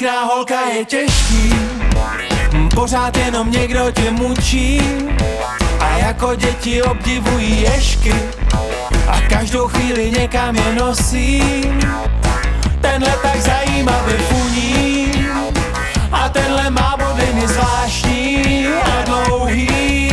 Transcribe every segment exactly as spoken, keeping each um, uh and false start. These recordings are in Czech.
pěkná holka je těžký, pořád jenom někdo tě mučí. A jako děti obdivují ješky a každou chvíli někam je nosí. Tenhle tak zajímavý funí a tenhle má bodliny zvláštní a dlouhý.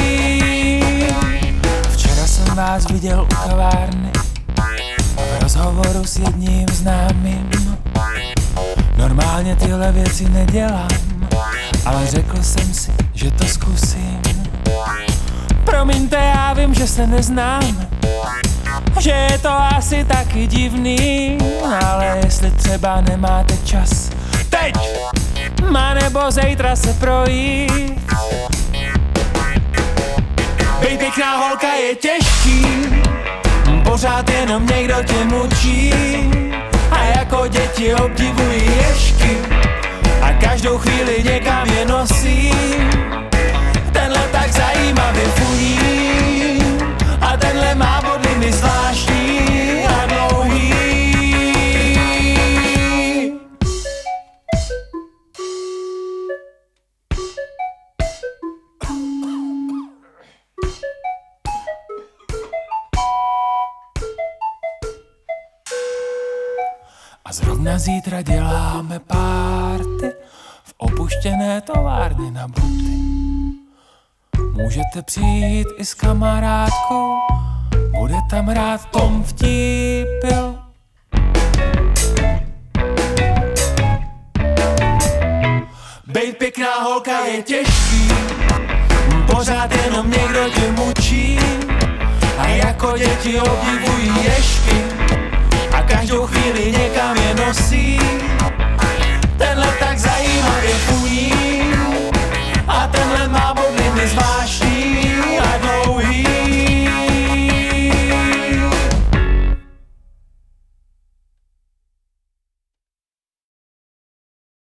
Včera jsem vás viděl u kavárny v rozhovoru s jedním známým. Normálně tyhle věci nedělám, ale řekl jsem si, že to zkusím. Promiňte, já vím, že se neznám, že je to asi taky divný, ale jestli třeba nemáte čas teď, má nebo zítra se projít. Bejt pěkná holka je těžký, pořád jenom někdo tě mučí. A jako děti obdivují ješky a každou chvíli někam je nosí. Tenhle tak zajímavý funí a tenhle má bodliny zvláštní a dlouhý. A zrovna zítra děláme párty v opuštěné továrně na boty. Můžete přijít i s kamarádkou, bude tam rád Tom Vtípil. Bejt pěkná holka je těžký, pořád jenom někdo tě mučí. A jako děti obdivují ješky a každou chvíli někam je nosí.